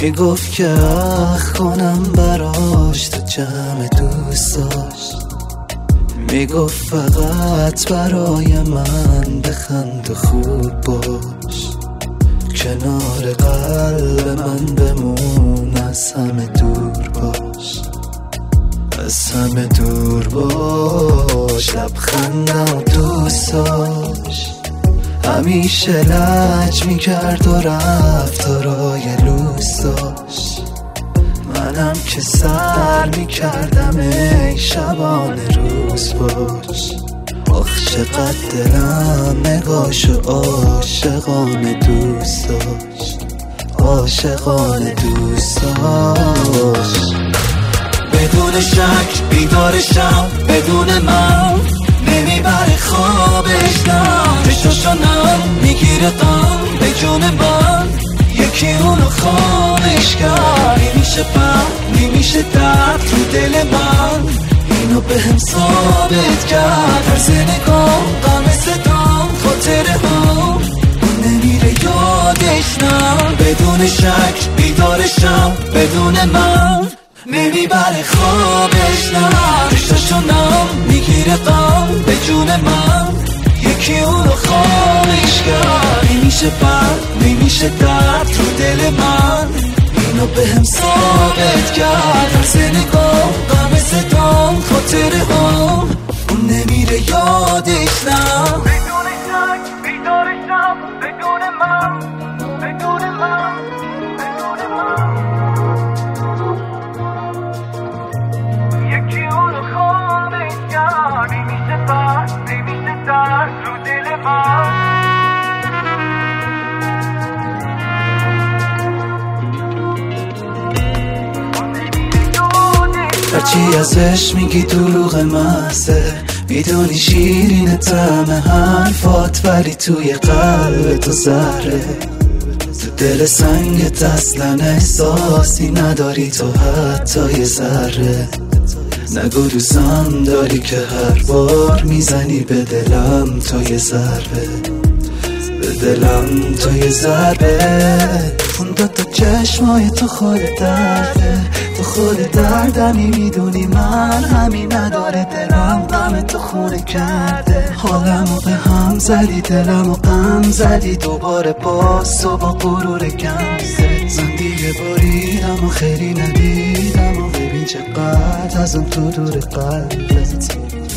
میگفت که اخ کنم براش تو جمع دوستاش، میگفت فقط برای من بخند و خوب باش، کنار قلب من بمون، از همه دور باش، از همه دور باش. لبخندم و دوست داشت، همیشه لج میکرد و رفتارای لوس داشت، منم که سر میکردم ای شبانه روز باش. آخ چقدر دلم نگاشو عاشقانه دوست داشت، عاشقانه دوست داشت. بدون شک بیدارشم، بدون من نمیبره خوابش، نم چشاشو نم میگیره غم به جون من، یکی اونو خامش کرد. نمیشه بر نمیشه درد تو دل من، اینو به هم ثابت کرد. طرز نگاه غم صدام خاطره هم اون نمیره یادش، نم بدون شک بیدارشم، بدون من نمیبره خوابش، نه چشاشو نم میگیره غم به جون من، یکی اونو خامش کرد. نمیشه بر نمیشه درد تو دل من، اینو به هم ثابت کرد. طرز نگاه غم صدام خاطره هم اون نمیره یادش، نه بدون شک بیدارشم، بدون من، بدون من، بدون من، یکی اونو خامش کرد. نمیشه بر نمیشه درد رو دل من. هرچی ازش میگی دروغ محضه، میدونی شیرین طعم حرفات، ولی توی قلب تو زهره. تو دل سنگت اصلا احساسی نداری تو حتی یه ذره. نگو دوستم داری که هر بار میزنی به دلم تو یه ضربه، به دلم تو یه ضربه. اون دوتا چشمای تو خود درده، تو خود دردمی، میدونی من همین نداره. دلم غم تو خونه کرده، حالمو به هم زدی، دلمو غم زدی، دوباره باز تو با غرور کم زد. من دیگه بریدم و خیلی ندیدم و ببین چقدر ازم تو دور قلبت.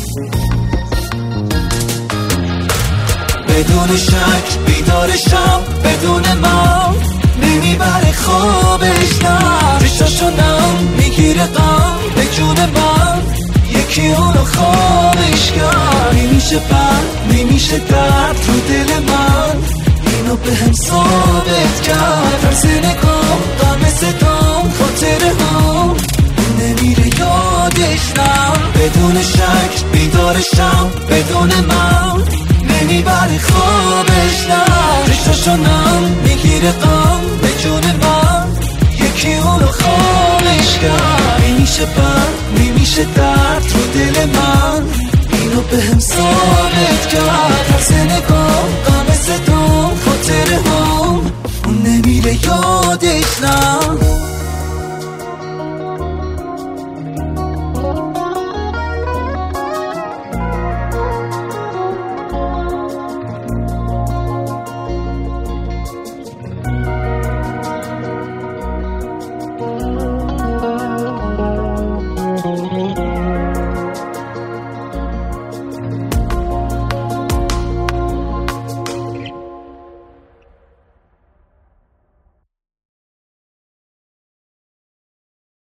بدون شک بیدارشم، بدون من نمیبره خوابش، نه چشاشو نم میگیره غم به جون من، یکی اونو خامش کرد. نمیشه بر نمیشه درد تو دل من، اینو به هم ثابت کرد. طرز نگاه غم صدام خاطره هم اون نمیره یادش، نم بدون شک بیدارشم، بدون من نمیبره خوابش، نه چشاشو نم میگیره غم به جون من، یکی اونو خامش کرد. نمیشه بر نمیشه درد تو دل من، اینو به هم ثابت کرد. طرز نگاه غم صدام خاطره هم اون نمیره یادش، نه